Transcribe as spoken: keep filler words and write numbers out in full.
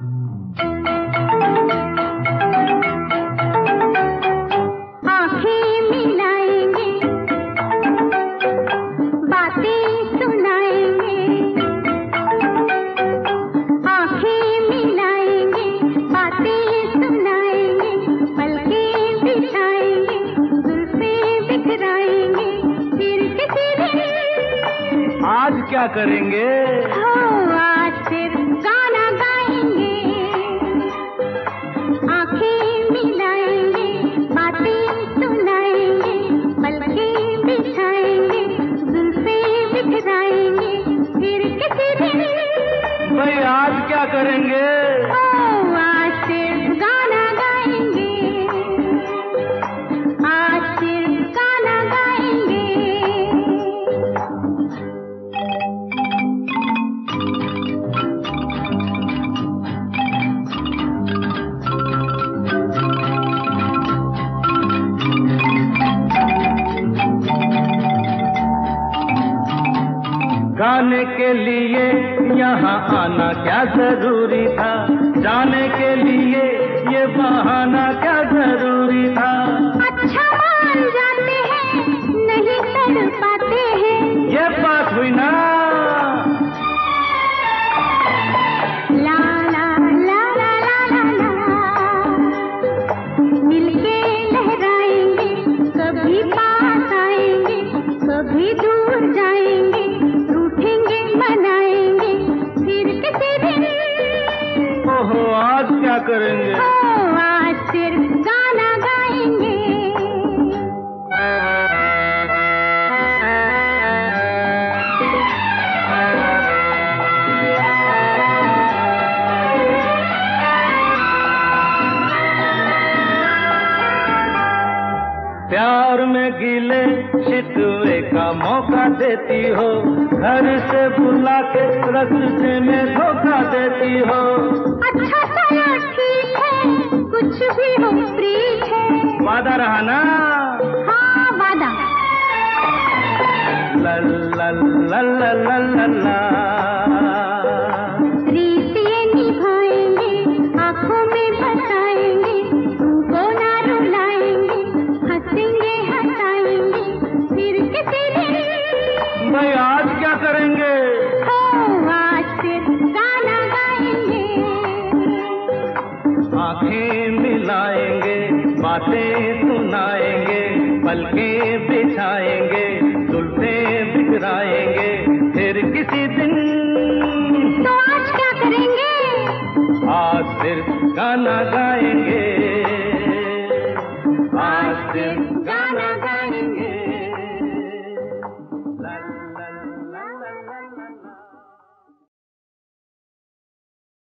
क्या करेंगे? हो आज सिर्फ गाना गाएंगे, आंखें मिलाएंगे, बातें सुनाएंगे, पलकें बिछाएंगे, जुल्फें बिखराएंगे, फिर किसी दिन। भाई आज क्या करेंगे? हो आज सिर्फ गाना गाएंगे, आज सिर्फ गाना गाएंगे। गाने के लिए यहाँ आना क्या जरूरी था, जाने के लिए ये बहाना क्या जरूरी था। अच्छा मान जाते हैं, नहीं कर पाते हैं, ये बात हुई ना। ला ला ला ला ला ला ला, मिलके लहराएंगे, कभी पास आएंगे, कभी दूर जाएंगे, रूठेंगे मनाएंगे, फिर किसी दिन। ओहो आज क्या करेंगे? हो आज सिर्फ गाना गाएंगे। प्यार में गिले शिकवे का मौका देती हो, घर से बुला के रास्ते में धोखा देती हो। अच्छा चलो ठीक है, कुछ भी हो प्रीत है। वादा रहा ना? हाँ वादा। ला ला ला ला ला ला ला। रीत ये निभाएंगे, आंखों में बसाएंगे, तुमको ना रुलाएंगे, हंसेंगे हंसाएंगे, फिर किसी दिन। भाई आज क्या करेंगे? हो आज सिर्फ गाना गाएंगे, आंखें मिलाएंगे, बातें सुनाएंगे, पलकें बिछाएंगे, जुल्फें बिखराएंगे, फिर किसी दिन। तो आज क्या करेंगे? आज सिर्फ गाना गाएंगे।